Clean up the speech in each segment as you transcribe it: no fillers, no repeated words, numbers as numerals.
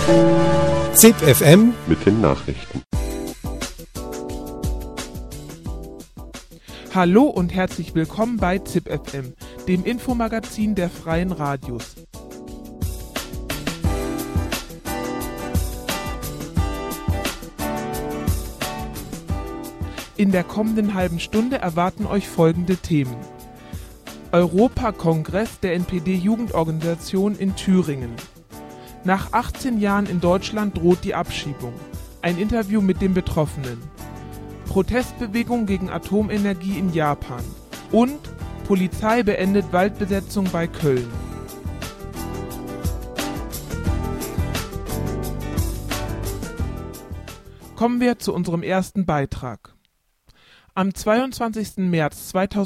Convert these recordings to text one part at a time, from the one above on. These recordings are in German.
ZIP FM mit den Nachrichten. Hallo und herzlich willkommen bei ZIP FM, dem Infomagazin der Freien Radios. In der kommenden halben Stunde erwarten euch folgende Themen. Europakongress der NPD-Jugendorganisation in Thüringen. Nach 18 Jahren in Deutschland droht die Abschiebung. Ein Interview mit den Betroffenen. Protestbewegung gegen Atomenergie in Japan. Und Polizei beendet Waldbesetzung bei Köln. Kommen wir zu unserem ersten Beitrag. Am 22. März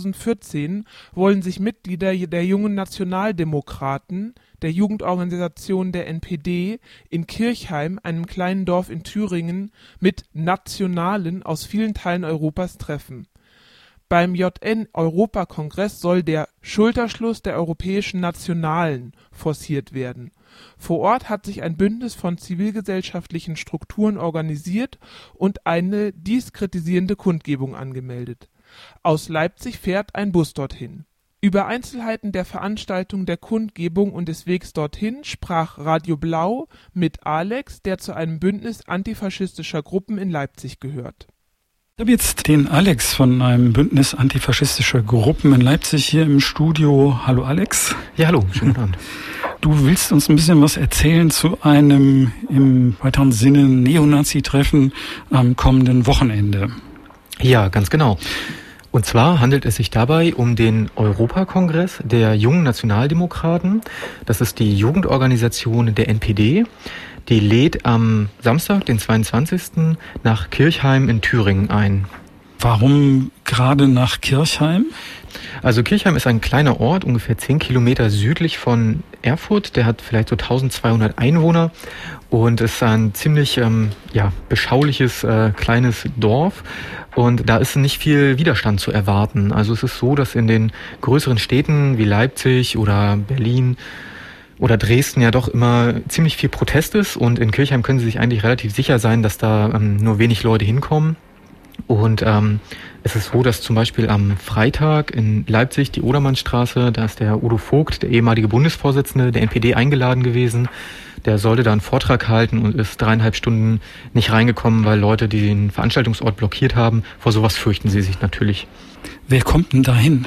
2014 wollen sich Mitglieder der Jungen Nationaldemokraten, der Jugendorganisation der NPD, in Kirchheim, einem kleinen Dorf in Thüringen, mit Nationalen aus vielen Teilen Europas treffen. Beim JN-Europakongress soll der Schulterschluss der europäischen Nationalen forciert werden. Vor Ort hat sich ein Bündnis von zivilgesellschaftlichen Strukturen organisiert und eine dies kritisierende Kundgebung angemeldet. Aus Leipzig fährt ein Bus dorthin. Über Einzelheiten der Veranstaltung der Kundgebung und des Wegs dorthin sprach Radio Blau mit Alex, der zu einem Bündnis antifaschistischer Gruppen in Leipzig gehört. Ich habe jetzt den Alex von einem Bündnis antifaschistischer Gruppen in Leipzig hier im Studio. Hallo Alex. Ja, hallo, schönen guten Abend. Du willst uns ein bisschen was erzählen zu einem im weiteren Sinne Neonazi-Treffen am kommenden Wochenende. Ja, ganz genau. Und zwar handelt es sich dabei um den Europakongress der Jungen Nationaldemokraten. Das ist die Jugendorganisation der NPD. Die lädt am Samstag, den 22. nach Kirchheim in Thüringen ein. Warum gerade nach Kirchheim? Also Kirchheim ist ein kleiner Ort, ungefähr 10 Kilometer südlich von Erfurt. Der hat vielleicht so 1200 Einwohner und ist ein ziemlich beschauliches kleines Dorf. Und da ist nicht viel Widerstand zu erwarten. Also es ist so, dass in den größeren Städten wie Leipzig oder Berlin oder Dresden ja doch immer ziemlich viel Protest ist. Und in Kirchheim können Sie sich eigentlich relativ sicher sein, dass da nur wenig Leute hinkommen. Und es ist so, dass zum Beispiel am Freitag in Leipzig die Odermannstraße, da ist der Udo Vogt, der ehemalige Bundesvorsitzende der NPD, eingeladen gewesen. Der sollte da einen Vortrag halten und ist 3,5 Stunden nicht reingekommen, weil Leute, die den Veranstaltungsort blockiert haben, vor sowas fürchten sie sich natürlich. Wer kommt denn da hin?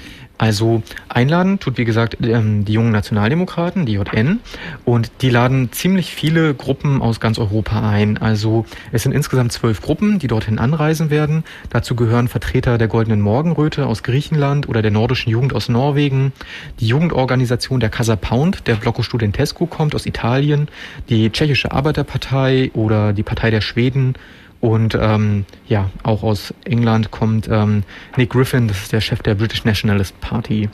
Also einladen tut, wie gesagt, die Jungen Nationaldemokraten, die JN, und die laden ziemlich viele Gruppen aus ganz Europa ein. Also es sind insgesamt 12 Gruppen, die dorthin anreisen werden. Dazu gehören Vertreter der Goldenen Morgenröte aus Griechenland oder der Nordischen Jugend aus Norwegen, die Jugendorganisation der Casa Pound, der Blocco Studentesco kommt aus Italien, die Tschechische Arbeiterpartei oder die Partei der Schweden. Und auch aus England kommt Nick Griffin, das ist der Chef der British Nationalist Party.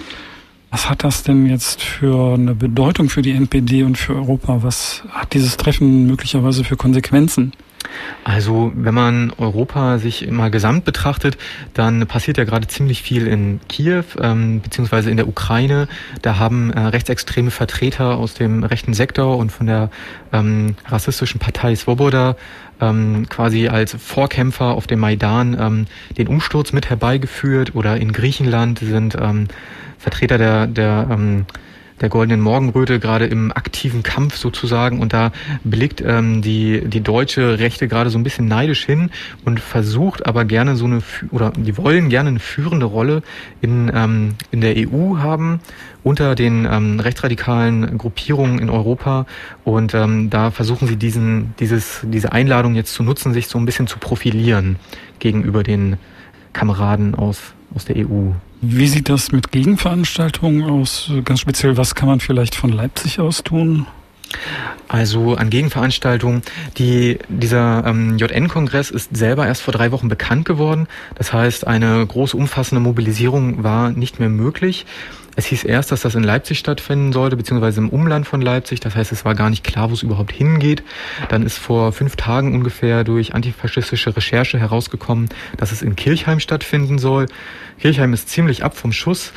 Was hat das denn jetzt für eine Bedeutung für die NPD und für Europa? Was hat dieses Treffen möglicherweise für Konsequenzen? Also wenn man Europa sich immer gesamt betrachtet, dann passiert ja gerade ziemlich viel in Kiew beziehungsweise in der Ukraine. Da haben rechtsextreme Vertreter aus dem rechten Sektor und von der rassistischen Partei Svoboda quasi als Vorkämpfer auf dem Maidan den Umsturz mit herbeigeführt. Oder in Griechenland sind Vertreter der Goldenen Morgenröte gerade im aktiven Kampf sozusagen, und da blickt die deutsche Rechte gerade so ein bisschen neidisch hin und versucht aber gerne die wollen gerne eine führende Rolle in der EU haben, unter den rechtsradikalen Gruppierungen in Europa, und da versuchen sie diese Einladung jetzt zu nutzen, sich so ein bisschen zu profilieren gegenüber den Kameraden aus der EU. Wie sieht das mit Gegenveranstaltungen aus? Ganz speziell, was kann man vielleicht von Leipzig aus tun? Also an Gegenveranstaltungen, dieser JN-Kongress ist selber erst vor 3 Wochen bekannt geworden. Das heißt, eine große, umfassende Mobilisierung war nicht mehr möglich. Es hieß erst, dass das in Leipzig stattfinden sollte, beziehungsweise im Umland von Leipzig. Das heißt, es war gar nicht klar, wo es überhaupt hingeht. Dann ist vor 5 Tagen ungefähr durch antifaschistische Recherche herausgekommen, dass es in Kirchheim stattfinden soll. Kirchheim ist ziemlich ab vom Schuss.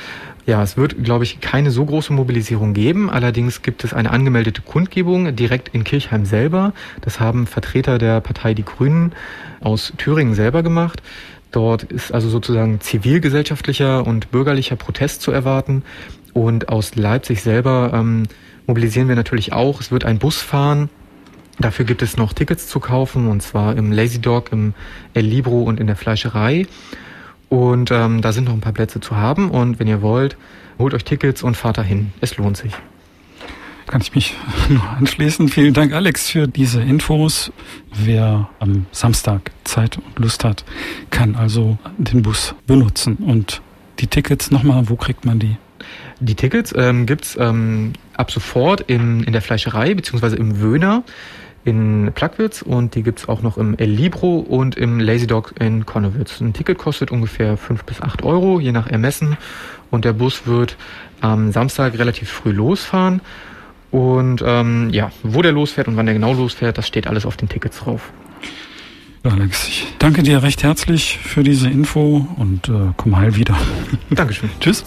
Ja, es wird, glaube ich, keine so große Mobilisierung geben. Allerdings gibt es eine angemeldete Kundgebung direkt in Kirchheim selber. Das haben Vertreter der Partei Die Grünen aus Thüringen selber gemacht. Dort ist also sozusagen zivilgesellschaftlicher und bürgerlicher Protest zu erwarten. Und aus Leipzig selber mobilisieren wir natürlich auch. Es wird ein Bus fahren. Dafür gibt es noch Tickets zu kaufen, und zwar im Lazy Dog, im El Libro und in der Fleischerei. Und da sind noch ein paar Plätze zu haben. Und wenn ihr wollt, holt euch Tickets und fahrt dahin. Es lohnt sich. Kann ich mich nur anschließen. Vielen Dank, Alex, für diese Infos. Wer am Samstag Zeit und Lust hat, kann also den Bus benutzen. Und die Tickets nochmal, wo kriegt man die? Die Tickets gibt's ab sofort in der Fleischerei bzw. im Wöhner in Plagwitz, und die gibt's auch noch im El Libro und im Lazy Dog in Connewitz. Ein Ticket kostet ungefähr 5 bis 8 Euro, je nach Ermessen, und der Bus wird am Samstag relativ früh losfahren. Und wo der losfährt und wann der genau losfährt, das steht alles auf den Tickets drauf. Alex, ich danke dir recht herzlich für diese Info und komm heil wieder. Dankeschön. Tschüss.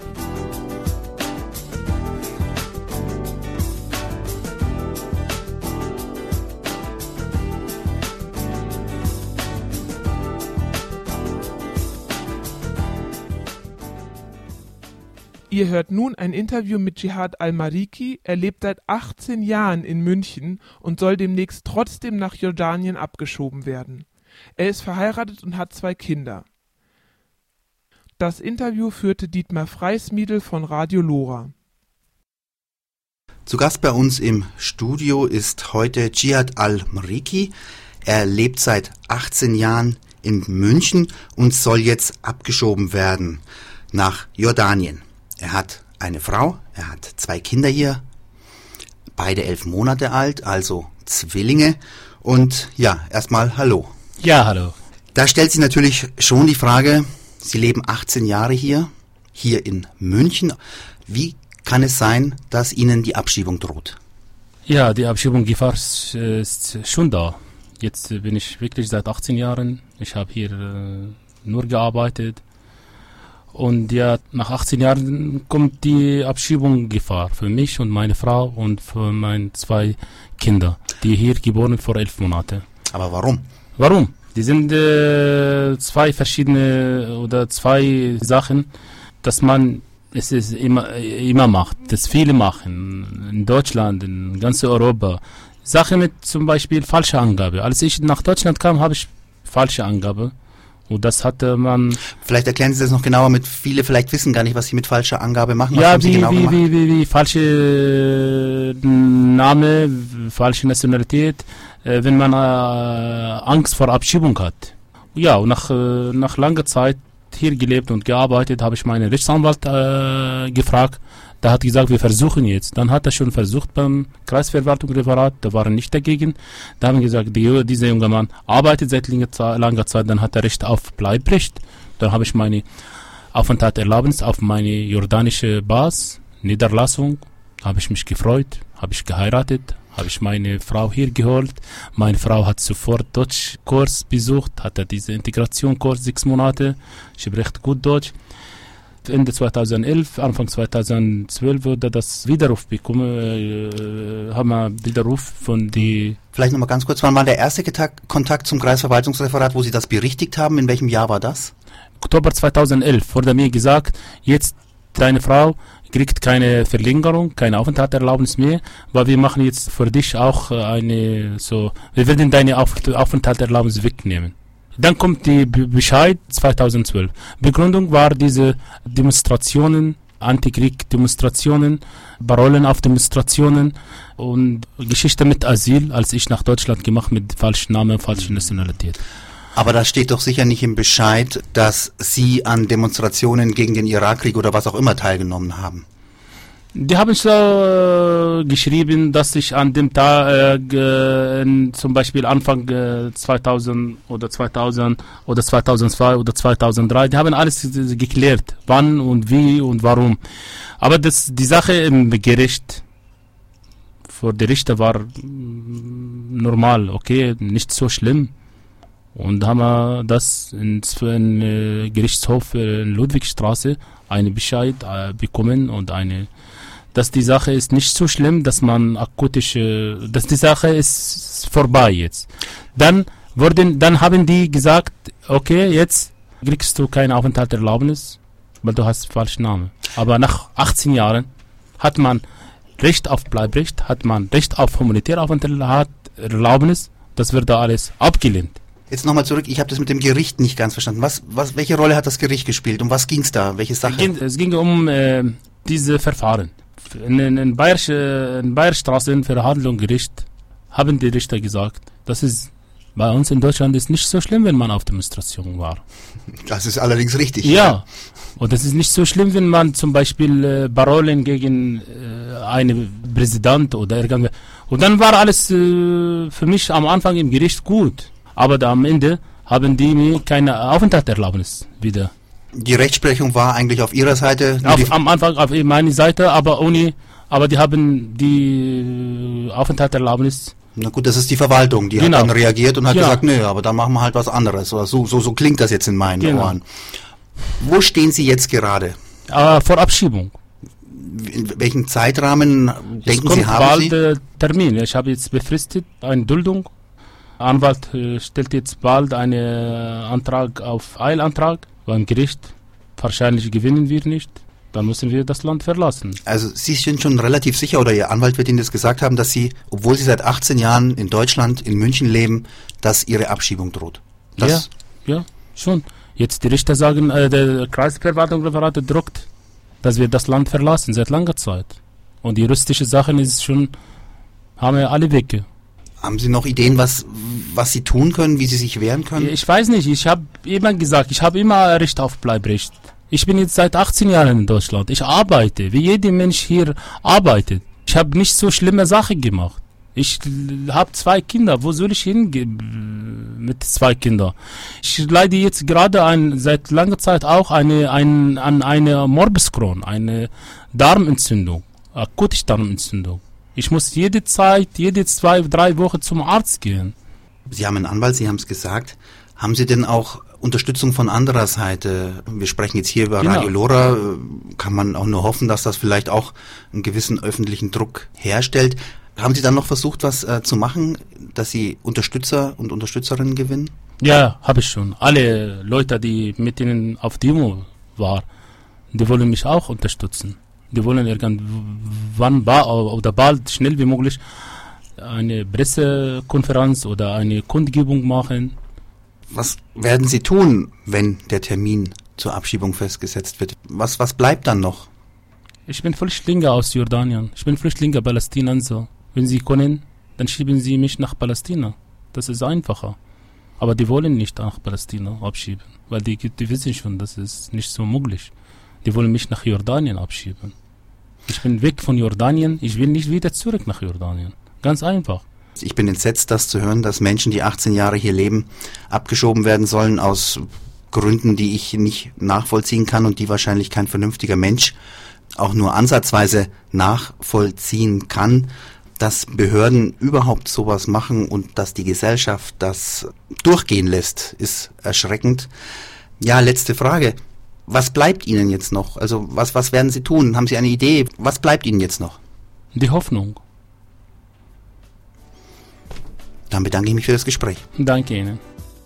Ihr hört nun ein Interview mit Jihad Al-Mariki. Er lebt seit 18 Jahren in München und soll demnächst trotzdem nach Jordanien abgeschoben werden. Er ist verheiratet und hat 2 Kinder. Das Interview führte Dietmar Freismiedl von Radio Lora. Zu Gast bei uns im Studio ist heute Jihad Al-Mariki. Er lebt seit 18 Jahren in München und soll jetzt abgeschoben werden nach Jordanien. Er hat eine Frau, er hat 2 Kinder hier, beide 11 Monate alt, also Zwillinge. Und ja, erstmal hallo. Ja, hallo. Da stellt sich natürlich schon die Frage, Sie leben 18 Jahre hier in München. Wie kann es sein, dass Ihnen die Abschiebung droht? Ja, die Abschiebungsgefahr ist schon da. Jetzt bin ich wirklich seit 18 Jahren. Ich habe hier nur gearbeitet. Und ja, nach 18 Jahren kommt die Abschiebungsgefahr für mich und meine Frau und für meine 2 Kinder, die hier geboren vor 11 Monaten. Aber warum? Warum? Die sind 2 verschiedene oder 2 Sachen, dass man es ist immer macht, das viele machen, in Deutschland, in ganz Europa. Sache mit zum Beispiel falscher Angabe. Als ich nach Deutschland kam, habe ich falsche Angabe. Und das hatte man... Vielleicht erklären Sie das noch genauer, viele vielleicht wissen gar nicht, was Sie mit falscher Angabe machen. Was ja, haben Sie genau gemacht? wie falsche Name, falsche Nationalität, wenn man Angst vor Abschiebung hat. Ja, und nach langer Zeit hier gelebt und gearbeitet, habe ich meinen Rechtsanwalt gefragt. Der hat gesagt, wir versuchen jetzt. Dann hat er schon versucht beim Kreisverwaltungsreferat, da waren nicht dagegen. Da haben wir gesagt, dieser junge Mann arbeitet seit langer Zeit, dann hat er Recht auf Bleibrecht. Dann habe ich meine Aufenthaltserlaubnis auf meine jordanische Basis, Niederlassung, habe ich mich gefreut, habe ich geheiratet, habe ich meine Frau hier geholt. Meine Frau hat sofort Deutschkurs besucht, hatte diese Integrationskurs 6 Monate, spricht gut Deutsch. Ende 2011, Anfang 2012 wurde das Widerruf bekommen, haben wir Widerruf von die... Vielleicht nochmal ganz kurz, wann war der erste Kontakt zum Kreisverwaltungsreferat, wo Sie das berichtigt haben? In welchem Jahr war das? Oktober 2011 wurde mir gesagt, jetzt deine Frau kriegt keine Verlängerung, keine Aufenthaltserlaubnis mehr, weil wir machen jetzt für dich auch wir werden deine Aufenthaltserlaubnis wegnehmen. Dann kommt die Bescheid 2012. Begründung war diese Demonstrationen, Antikrieg-Demonstrationen, Parolen auf Demonstrationen und Geschichte mit Asyl, als ich nach Deutschland gemacht mit falschem Namen, falscher Nationalität. Aber da steht doch sicher nicht im Bescheid, dass Sie an Demonstrationen gegen den Irakkrieg oder was auch immer teilgenommen haben. Die haben so geschrieben, dass ich an dem Tag zum Beispiel Anfang 2000 oder 2000 oder 2002 oder 2003, die haben alles geklärt, wann und wie und warum. Aber die Sache im Gericht, vor der Richter war normal, okay, nicht so schlimm. Und haben wir das in Gerichtshof in Ludwigstraße eine Bescheid bekommen und dass die Sache ist nicht so schlimm, dass man dass die Sache ist vorbei jetzt. Dann haben die gesagt, okay, jetzt kriegst du keine Aufenthaltserlaubnis, weil du hast falschen Namen. Aber nach 18 Jahren hat man Recht auf Bleibrecht, hat man Recht auf humanitäre Aufenthaltserlaubnis, das wird da alles abgelehnt. Jetzt nochmal zurück, ich habe das mit dem Gericht nicht ganz verstanden. Welche Rolle hat das Gericht gespielt? Um was ging es da? Welche Sache? Es ging um diese Verfahren. In Bayerstraße in Verhandlungsgericht haben die Richter gesagt, das ist bei uns in Deutschland ist nicht so schlimm, wenn man auf Demonstrationen war. Das ist allerdings richtig. Ja, und es ist nicht so schlimm, wenn man zum Beispiel Parolen gegen einen Präsident oder irgendwas. Und dann war alles für mich am Anfang im Gericht gut. Aber da am Ende haben die mir keine Aufenthaltserlaubnis wieder. Die Rechtsprechung war eigentlich auf ihrer Seite? Am Anfang auf meine Seite, aber die haben die Aufenthaltserlaubnis. Na gut, das ist die Verwaltung, die hat dann reagiert und hat gesagt, nö, aber da machen wir halt was anderes. So klingt das jetzt in meinen Ohren. Wo stehen Sie jetzt gerade? Vor Abschiebung. In welchem Zeitrahmen denken Sie, haben Sie? Bald Termin. Ich habe jetzt befristet eine Duldung. Anwalt stellt jetzt bald einen Antrag auf Eilantrag beim Gericht. Wahrscheinlich gewinnen wir nicht. Dann müssen wir das Land verlassen. Also Sie sind schon relativ sicher, oder Ihr Anwalt wird Ihnen das gesagt haben, dass Sie, obwohl Sie seit 18 Jahren in Deutschland, in München leben, dass Ihre Abschiebung droht? Ja, schon. Jetzt die Richter sagen, der Kreisverwaltungsreferat druckt, dass wir das Land verlassen seit langer Zeit. Und die juristische Sachen haben wir alle Wege. Haben Sie noch Ideen, was Sie tun können, wie Sie sich wehren können? Ich weiß nicht, ich habe immer gesagt, ich habe immer Recht auf Bleibrecht. Ich bin jetzt seit 18 Jahren in Deutschland. Ich arbeite, wie jeder Mensch hier arbeitet. Ich habe nicht so schlimme Sachen gemacht. Ich habe 2 Kinder. Wo soll ich hingehen mit 2 Kindern? Ich leide jetzt gerade seit langer Zeit auch an eine Morbus Crohn, eine Darmentzündung, akute Darmentzündung. Ich muss jede 2-3 Wochen zum Arzt gehen. Sie haben einen Anwalt, Sie haben es gesagt. Haben Sie denn auch Unterstützung von anderer Seite? Wir sprechen jetzt hier über Radio Lora. Kann man auch nur hoffen, dass das vielleicht auch einen gewissen öffentlichen Druck herstellt. Haben Sie dann noch versucht, was zu machen, dass Sie Unterstützer und Unterstützerinnen gewinnen? Ja, habe ich schon. Alle Leute, die mit ihnen auf Demo waren, die wollen mich auch unterstützen. Die wollen irgendwann oder bald, schnell wie möglich, eine Pressekonferenz oder eine Kundgebung machen. Was werden Sie tun, wenn der Termin zur Abschiebung festgesetzt wird? Was bleibt dann noch? Ich bin Flüchtlinge aus Jordanien. Ich bin Flüchtlinge Palästinenser. Wenn Sie können, dann schieben Sie mich nach Palästina. Das ist einfacher. Aber die wollen nicht nach Palästina abschieben, weil die wissen schon, das ist nicht so möglich. Die wollen mich nach Jordanien abschieben. Ich bin weg von Jordanien, ich will nicht wieder zurück nach Jordanien. Ganz einfach. Ich bin entsetzt, das zu hören, dass Menschen, die 18 Jahre hier leben, abgeschoben werden sollen aus Gründen, die ich nicht nachvollziehen kann und die wahrscheinlich kein vernünftiger Mensch auch nur ansatzweise nachvollziehen kann. Dass Behörden überhaupt sowas machen und dass die Gesellschaft das durchgehen lässt, ist erschreckend. Ja, letzte Frage. Was bleibt Ihnen jetzt noch? Also was werden Sie tun? Haben Sie eine Idee? Was bleibt Ihnen jetzt noch? Die Hoffnung. Dann bedanke ich mich für das Gespräch. Danke Ihnen.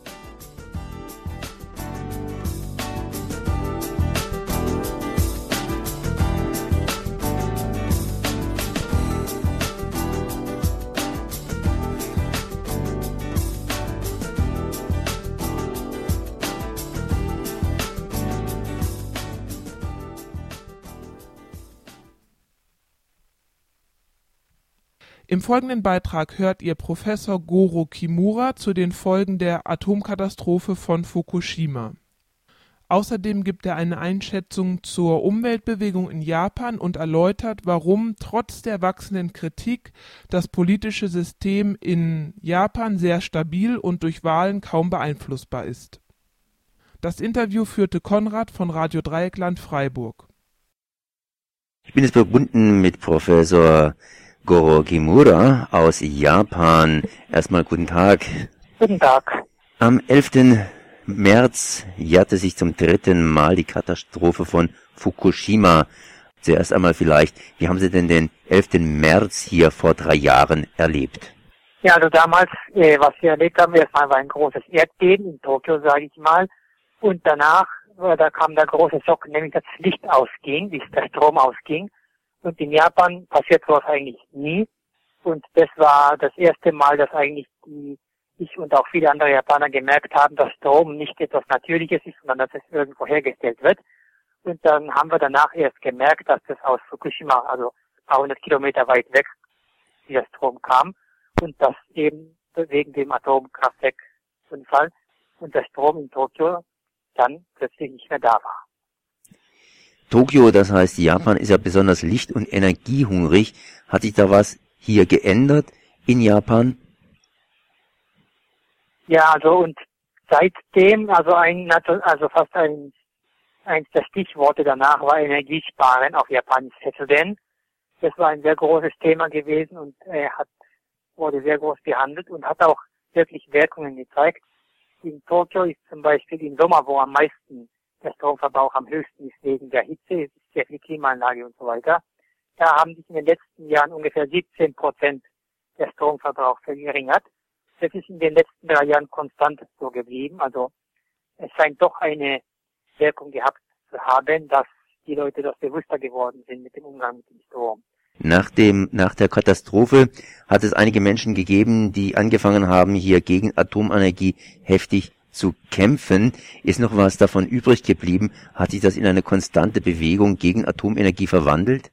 Im folgenden Beitrag hört ihr Professor Goro Kimura zu den Folgen der Atomkatastrophe von Fukushima. Außerdem gibt er eine Einschätzung zur Umweltbewegung in Japan und erläutert, warum trotz der wachsenden Kritik das politische System in Japan sehr stabil und durch Wahlen kaum beeinflussbar ist. Das Interview führte Konrad von Radio Dreieckland Freiburg. Ich bin jetzt verbunden mit Professor Goro Kimura aus Japan. Erstmal guten Tag. Guten Tag. Am 11. März jährte sich zum 3. Mal die Katastrophe von Fukushima. Zuerst einmal vielleicht, wie haben Sie denn den 11. März hier vor 3 Jahren erlebt? Ja, also damals, was wir erlebt haben, erstmal war ein großes Erdbeben in Tokio, sage ich mal. Und danach, da kam der große Schock, nämlich dass das Licht ausging, der Strom ausging. Und in Japan passiert sowas eigentlich nie. Und das war das erste Mal, dass eigentlich ich und auch viele andere Japaner gemerkt haben, dass Strom nicht etwas Natürliches ist, sondern dass es irgendwo hergestellt wird. Und dann haben wir danach erst gemerkt, dass das aus Fukushima, also ein paar 100 Kilometer weit weg, dieser Strom kam. Und das eben wegen dem Atomkraftwerkunfall und der Strom in Tokio dann plötzlich nicht mehr da war. Tokio, das heißt Japan, ist ja besonders licht- und energiehungrig. Hat sich da was hier geändert in Japan? Ja, also und seitdem, also fast eins der Stichworte danach war Energiesparen auf Japanisch Hetsuden. Das war ein sehr großes Thema gewesen und wurde sehr groß behandelt und hat auch wirklich Wirkungen gezeigt. In Tokio ist zum Beispiel im Sommer, wo am meisten der Stromverbrauch am höchsten ist wegen der Hitze, ist sehr viel Klimaanlage und so weiter. Da haben sich in den letzten Jahren ungefähr 17% der Stromverbrauch verringert. Das ist in den letzten 3 Jahren konstant so geblieben. Also es scheint doch eine Wirkung gehabt zu haben, dass die Leute doch bewusster geworden sind mit dem Umgang mit dem Strom. Nach der Katastrophe hat es einige Menschen gegeben, die angefangen haben, hier gegen Atomenergie heftig zu kämpfen. Ist noch was davon übrig geblieben? Hat sich das in eine konstante Bewegung gegen Atomenergie verwandelt?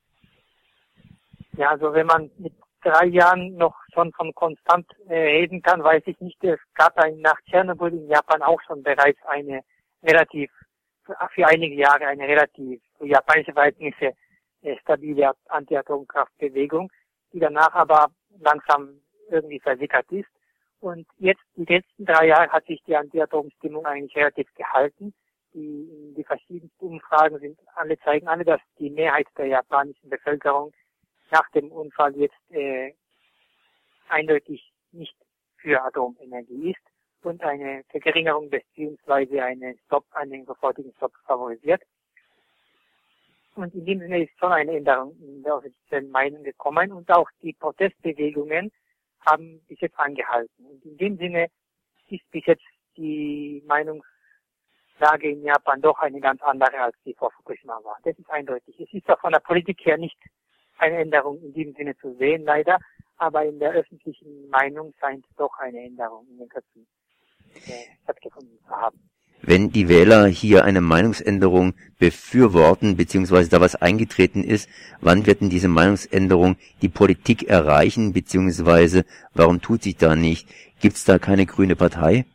Ja, also wenn man mit 3 Jahren noch schon von konstant reden kann, weiß ich nicht. Es gab nach Tschernobyl in Japan auch schon bereits für einige Jahre eine relativ für japanische Verhältnisse stabile Anti-Atomkraftbewegung, die danach aber langsam irgendwie versickert ist. Und jetzt, die letzten 3 Jahre hat sich die Anti-Atom-Stimmung eigentlich relativ gehalten. Die verschiedensten Umfragen zeigen alle, dass die Mehrheit der japanischen Bevölkerung nach dem Unfall jetzt eindeutig nicht für Atomenergie ist und eine Verringerung beziehungsweise einen sofortigen Stopp favorisiert. Und in dem Sinne ist schon eine Änderung in der offiziellen Meinung gekommen und auch die Protestbewegungen haben bis jetzt angehalten. Und in dem Sinne ist bis jetzt die Meinungslage in Japan doch eine ganz andere, als die vor Fukushima war. Das ist eindeutig. Es ist auch von der Politik her nicht eine Änderung in diesem Sinne zu sehen, leider, aber in der öffentlichen Meinung scheint doch eine Änderung in den Köpfen stattgefunden zu haben. Wenn die Wähler hier eine Meinungsänderung befürworten, beziehungsweise da was eingetreten ist, wann wird denn diese Meinungsänderung die Politik erreichen, beziehungsweise warum tut sich da nicht? Gibt es da keine grüne Partei?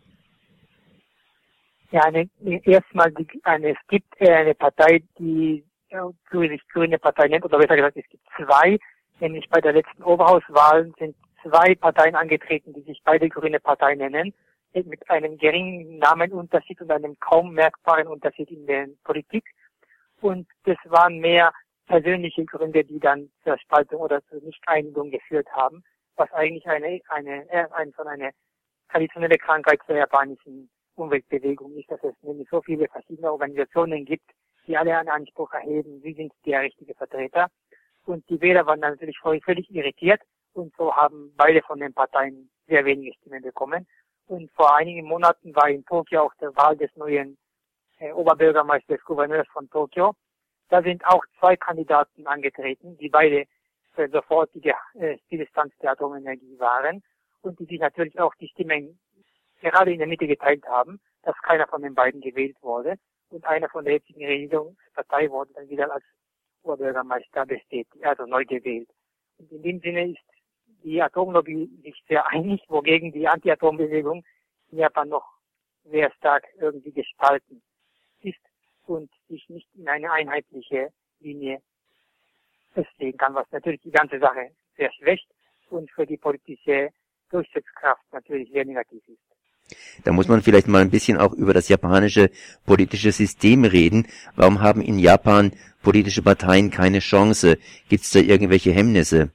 Ja, erstmal es gibt eine Partei, die sich Grüne Partei nennt, oder besser gesagt, es gibt 2, nämlich bei der letzten Oberhauswahl sind 2 Parteien angetreten, die sich beide Grüne Partei nennen, mit einem geringen Namenunterschied und einem kaum merkbaren Unterschied in der Politik. Und das waren mehr persönliche Gründe, die dann zur Spaltung oder zur Nicht-Einigung geführt haben, was eigentlich eine traditionelle Krankheit der japanischen Umweltbewegung ist, dass es nämlich so viele verschiedene Organisationen gibt, die alle einen Anspruch erheben, sie sind der richtige Vertreter. Und die Wähler waren dann natürlich völlig irritiert und so haben beide von den Parteien sehr wenige Stimmen bekommen. Und vor einigen Monaten war in Tokio auch der Wahl des neuen Oberbürgermeisters, des Gouverneurs von Tokio. Da sind auch 2 Kandidaten angetreten, die beide für sofortige Stillstand der Atomenergie waren und die sich natürlich auch die Stimmen gerade in der Mitte geteilt haben, dass keiner von den beiden gewählt wurde und einer von der jetzigen Regierungspartei wurde dann wieder als Oberbürgermeister bestätigt, also neu gewählt. Und in dem Sinne ist die Atomlobby sich sehr einig, wogegen die Anti-Atom-Bewegung in Japan noch sehr stark irgendwie gespalten ist und sich nicht in eine einheitliche Linie festlegen kann, was natürlich die ganze Sache sehr schwächt und für die politische Durchsetzungskraft natürlich sehr negativ ist. Da muss man vielleicht mal ein bisschen auch über das japanische politische System reden. Warum haben in Japan politische Parteien keine Chance? Gibt es da irgendwelche Hemmnisse?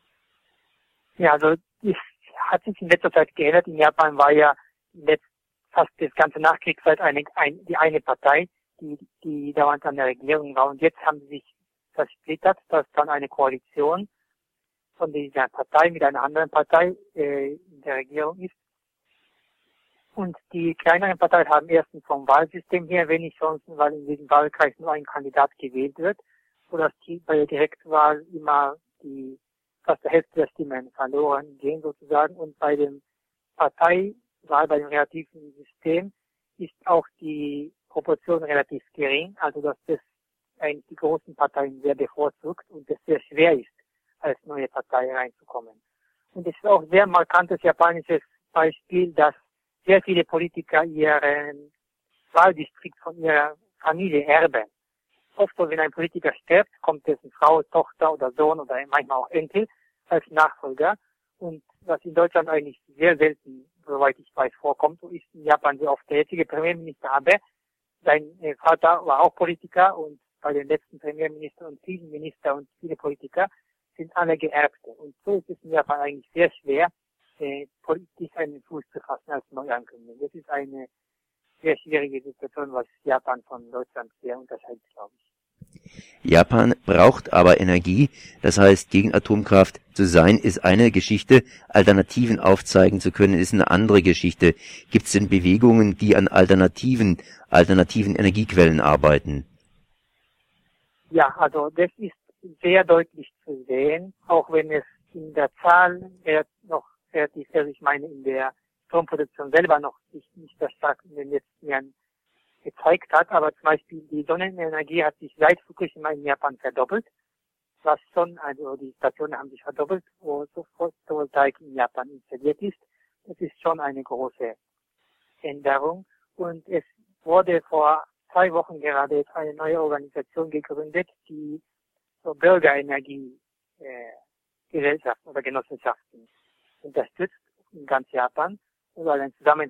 Ja, also es hat sich in letzter Zeit geändert. In Japan war ja fast das ganze Nachkriegszeit die eine Partei, die dauernd an der Regierung war. Und jetzt haben sie sich zersplittert, dass dann eine Koalition von dieser Partei mit einer anderen Partei in der Regierung ist. Und die kleineren Parteien haben erstens vom Wahlsystem her wenig Chancen, weil in diesem Wahlkreis nur ein Kandidat gewählt wird, sodass bei der Direktwahl immer fast der Hälfte der Stimmen verloren gehen sozusagen. Und bei dem Parteiwahl, bei dem relativen System, ist auch die Proportion relativ gering, also dass das eigentlich die großen Parteien sehr bevorzugt und es sehr schwer ist, als neue Partei reinzukommen. Und es ist auch sehr markantes japanisches Beispiel, dass sehr viele Politiker ihren Wahldistrikt von ihrer Familie erben. Oft, wenn ein Politiker stirbt, kommt dessen Frau, Tochter oder Sohn oder manchmal auch Enkel als Nachfolger. Und was in Deutschland eigentlich sehr selten, soweit ich weiß, vorkommt, so ist in Japan sehr oft der jetzige Premierminister Abe. Sein Vater war auch Politiker und bei den letzten Premierministern und vielen Minister und viele Politiker sind alle Geerbte. Und so ist es in Japan eigentlich sehr schwer, politisch einen Fuß zu fassen als Neuankömmling. Das ist eine sehr schwierige Situation, was Japan von Deutschland sehr unterscheidet, glaube ich. Japan braucht aber Energie, das heißt, gegen Atomkraft zu sein, ist eine Geschichte, Alternativen aufzeigen zu können, ist eine andere Geschichte. Gibt es denn Bewegungen, die an alternativen Energiequellen arbeiten? Ja, also das ist sehr deutlich zu sehen, auch wenn es in der Zahl noch relativ, also ich meine in der Stromproduktion selber noch sich nicht so stark in den letzten Jahren gezeigt hat, aber zum Beispiel die Sonnenenergie hat sich seit Fukushima in Japan verdoppelt, was schon, also die Stationen haben sich verdoppelt, wo Photovoltaik in Japan installiert ist. Das ist schon eine große Änderung und es wurde vor 2 Wochen gerade jetzt eine neue Organisation gegründet, die so Bürgerenergie Gesellschaften oder Genossenschaften unterstützt in ganz Japan und dann zusammen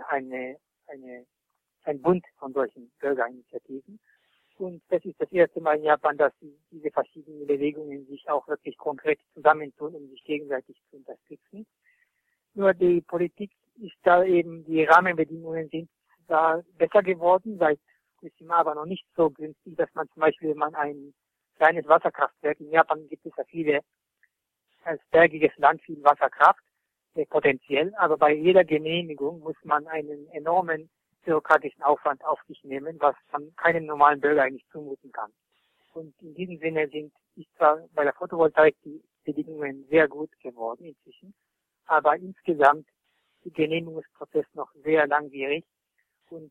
ein Bund von solchen Bürgerinitiativen. Und das ist das erste Mal in Japan, dass diese verschiedenen Bewegungen sich auch wirklich konkret zusammentun, um sich gegenseitig zu unterstützen. Nur die Politik ist da eben, die Rahmenbedingungen sind da besser geworden, seit Fukushima, aber noch nicht so günstig, dass man zum Beispiel, wenn man ein kleines Wasserkraftwerk, in Japan gibt es ja viele, als bergiges Land viel Wasserkraft, potenziell, aber bei jeder Genehmigung muss man einen enormen bürokratischen Aufwand auf sich nehmen, was man keinem normalen Bürger eigentlich zumuten kann. Und in diesem Sinne ist zwar bei der Photovoltaik die Bedingungen sehr gut geworden inzwischen, aber insgesamt der Genehmigungsprozess noch sehr langwierig und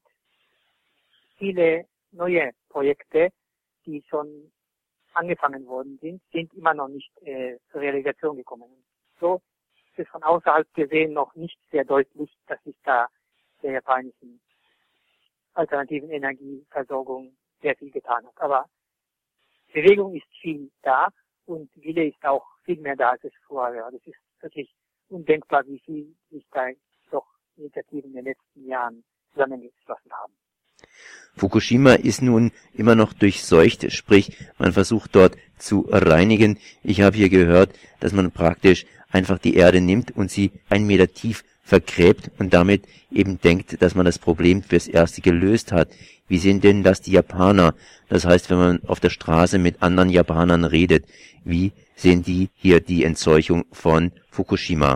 viele neue Projekte, die schon angefangen worden sind immer noch nicht zur Realisation gekommen. So ist es von außerhalb gesehen noch nicht sehr deutlich, dass sich da der japanischen alternativen Energieversorgung sehr viel getan hat. Aber Bewegung ist viel da und Wille ist auch viel mehr da, als es vorher war. Das ist wirklich undenkbar, wie viel sich da doch Initiativen in den letzten Jahren zusammengeschlossen haben. Fukushima ist nun immer noch durchseucht, sprich, man versucht dort zu reinigen. Ich habe hier gehört, dass man praktisch einfach die Erde nimmt und sie 1 Meter tief vergräbt und damit eben denkt, dass man das Problem fürs Erste gelöst hat. Wie sehen denn das die Japaner? Das heißt, wenn man auf der Straße mit anderen Japanern redet, wie sehen die hier die Entseuchung von Fukushima?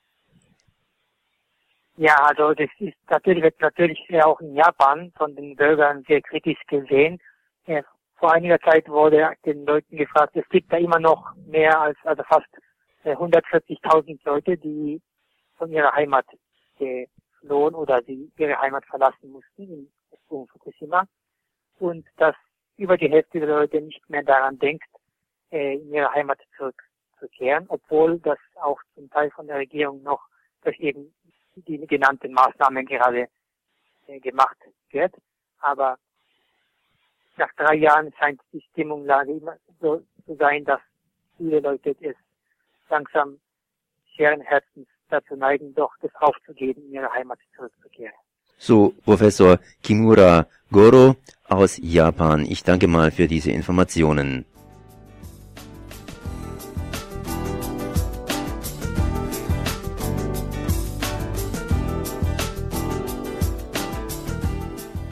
Ja, also das wird natürlich auch in Japan von den Bürgern sehr kritisch gesehen. Vor einiger Zeit wurde den Leuten gefragt, es gibt da immer noch mehr als, also fast 140.000 Leute, die von ihrer Heimat geflohen oder sie ihre Heimat verlassen mussten in Fukushima. Und dass über die Hälfte der Leute nicht mehr daran denkt, in ihre Heimat zurückzukehren, obwohl das auch zum Teil von der Regierung noch durch eben die genannten Maßnahmen gerade gemacht wird. Aber nach 3 Jahren scheint die Stimmungslage immer so zu sein, dass viele Leute es langsam schweren Herzens dazu neigen, doch das aufzugeben, in ihre Heimat zurückzukehren. So, Professor Kimura Goro aus Japan. Ich danke mal für diese Informationen.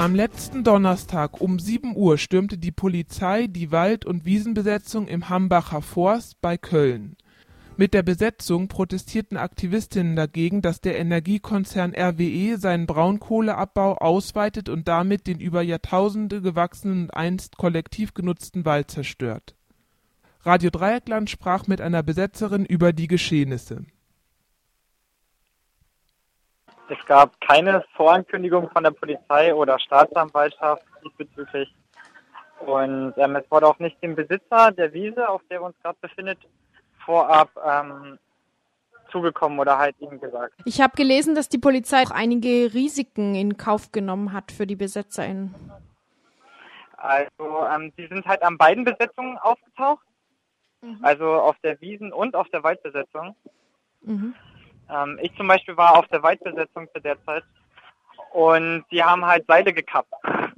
Am letzten Donnerstag um 7 Uhr stürmte die Polizei die Wald- und Wiesenbesetzung im Hambacher Forst bei Köln. Mit der Besetzung protestierten Aktivistinnen dagegen, dass der Energiekonzern RWE seinen Braunkohleabbau ausweitet und damit den über Jahrtausende gewachsenen und einst kollektiv genutzten Wald zerstört. Radio Dreieckland sprach mit einer Besetzerin über die Geschehnisse. Es gab keine Vorankündigung von der Polizei oder Staatsanwaltschaft diesbezüglich. Und es wurde auch nicht dem Besitzer der Wiese, auf der wir uns gerade befinden, vorab zugekommen oder halt ihm gesagt. Ich habe gelesen, dass die Polizei auch einige Risiken in Kauf genommen hat für die BesetzerInnen. Also die sind halt an beiden Besetzungen aufgetaucht. Also auf der Wiesen- und auf der Waldbesetzung. Ich zum Beispiel war auf der Waldbesetzung zu der Zeit und die haben halt Seile gekappt,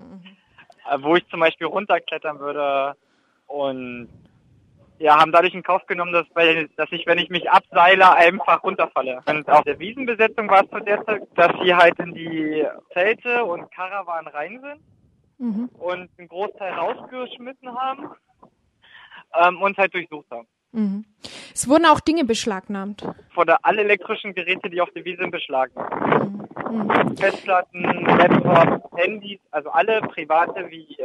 wo ich zum Beispiel runterklettern würde und ja, haben dadurch in Kauf genommen, dass ich, wenn ich mich abseile, einfach runterfalle. Und auf der Wiesenbesetzung war es zu der Zeit, dass sie halt in die Zelte und Karawanen rein sind und einen Großteil rausgeschmissen haben und halt durchsucht haben. Es wurden auch Dinge beschlagnahmt. Alle elektrischen Geräte, die auf der Wiese beschlagnahmt. Festplatten, Laptops, Handys, also alle private wie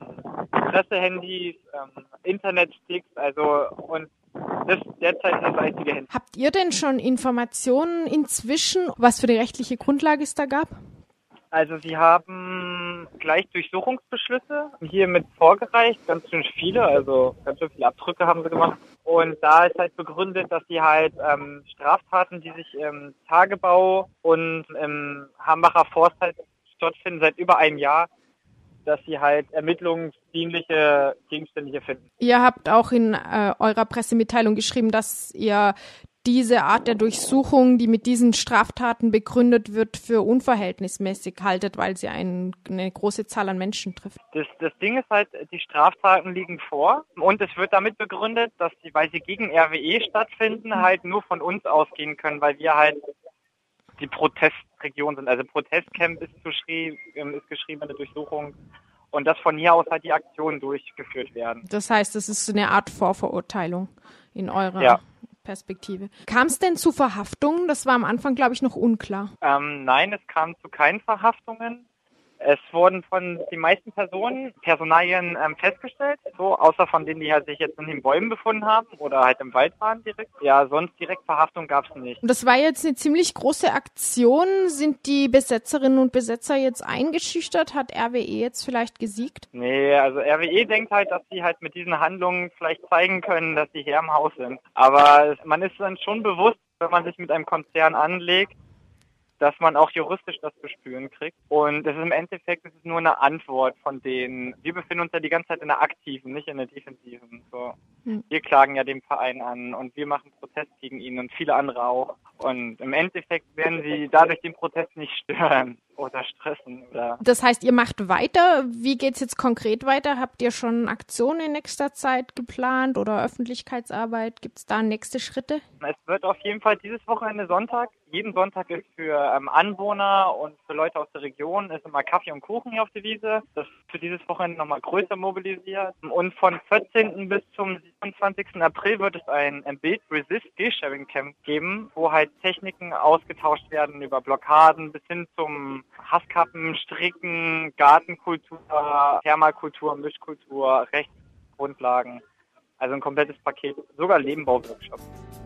Pressehandys, Internetsticks, und das derzeit das einzige Handy. Habt ihr denn schon Informationen inzwischen, was für die rechtliche Grundlage es da gab? Also sie haben gleich Durchsuchungsbeschlüsse hiermit vorgereicht, ganz schön viele, also ganz schön viele Abdrücke haben sie gemacht. Und da ist halt begründet, dass sie halt Straftaten, die sich im Tagebau und im Hambacher Forst halt stattfinden seit über einem Jahr, dass sie halt ermittlungsdienliche Gegenstände hier finden. Ihr habt auch in eurer Pressemitteilung geschrieben, dass ihr diese Art der Durchsuchung, die mit diesen Straftaten begründet wird, für unverhältnismäßig haltet, weil sie eine große Zahl an Menschen trifft. Das Ding ist halt, die Straftaten liegen vor und es wird damit begründet, dass weil sie gegen RWE stattfinden, halt nur von uns ausgehen können, weil wir halt die Protestregion sind. Also Protestcamp ist geschriebene Durchsuchung und dass von hier aus halt die Aktionen durchgeführt werden. Das heißt, das ist eine Art Vorverurteilung in eurer Perspektive. Kam es denn zu Verhaftungen? Das war am Anfang, glaube ich, noch unklar. Nein, es kam zu keinen Verhaftungen. Es wurden von den meisten Personalien festgestellt, so außer von denen, die halt sich jetzt in den Bäumen befunden haben oder halt im Wald waren direkt. Ja, sonst direkt Verhaftung gab es nicht. Und das war jetzt eine ziemlich große Aktion. Sind die Besetzerinnen und Besetzer jetzt eingeschüchtert? Hat RWE jetzt vielleicht gesiegt? Nee, also RWE denkt halt, dass sie halt mit diesen Handlungen vielleicht zeigen können, dass sie hier im Haus sind. Aber man ist dann schon bewusst, wenn man sich mit einem Konzern anlegt, dass man auch juristisch das zu spüren kriegt. Und es ist im Endeffekt nur eine Antwort von denen. Wir befinden uns ja die ganze Zeit in der aktiven, nicht in der defensiven. So. Wir klagen ja den Verein an und wir machen Protest gegen ihn und viele andere auch. Und im Endeffekt werden sie dadurch den Protest nicht stören oder stressen. Das heißt, ihr macht weiter. Wie geht's jetzt konkret weiter? Habt ihr schon Aktionen in nächster Zeit geplant oder Öffentlichkeitsarbeit? Gibt's da nächste Schritte? Es wird auf jeden Fall dieses Wochenende Sonntag. Jeden Sonntag ist für Anwohner und für Leute aus der Region ist immer Kaffee und Kuchen hier auf der Wiese. Das ist für dieses Wochenende nochmal größer mobilisiert. Und von 14. bis zum 27. April wird es ein Build Resist Skillsharing Camp geben, wo halt Techniken ausgetauscht werden über Blockaden bis hin zum Hasskappen, Stricken, Gartenkultur, Permakultur, Mischkultur, Rechtsgrundlagen. Also ein komplettes Paket, sogar Lebenbau-Workshop.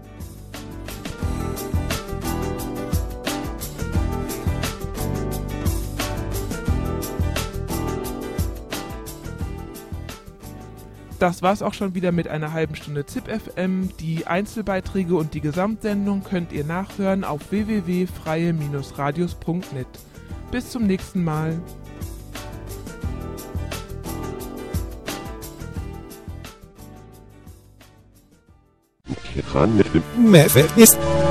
Das war's auch schon wieder mit einer halben Stunde ZIP FM. Die Einzelbeiträge und die Gesamtsendung könnt ihr nachhören auf www.freie-radios.net. Bis zum nächsten Mal. Ist